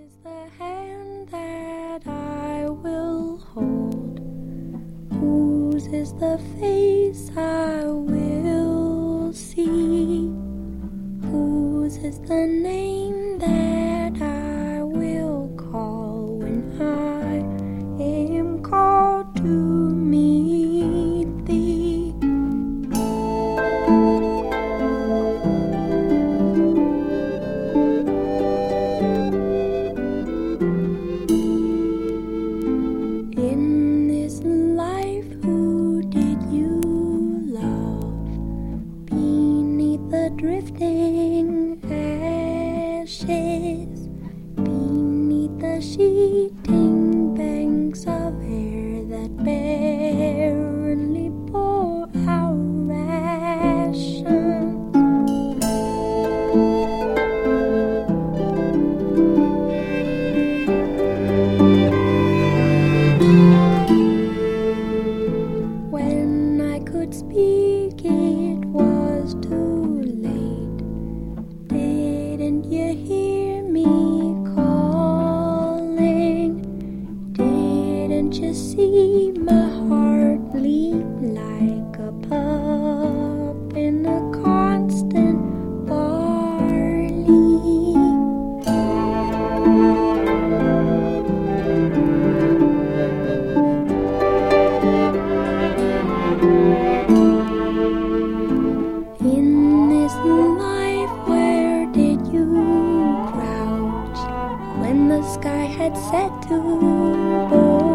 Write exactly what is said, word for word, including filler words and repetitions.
is the hand that I will hold? Whose is the face I will see? Whose is the name that I will call when I am called to meet thee? In this life, who did you love? Beneath the drifting ashes, beneath the sheeting banks of air that barely pour our rations. When I could speak, it was too late. Didn't you hear me calling? Didn't you see my heart leap like a pup in a constant barley? In this life, where did you crouch when the sky had set to burn?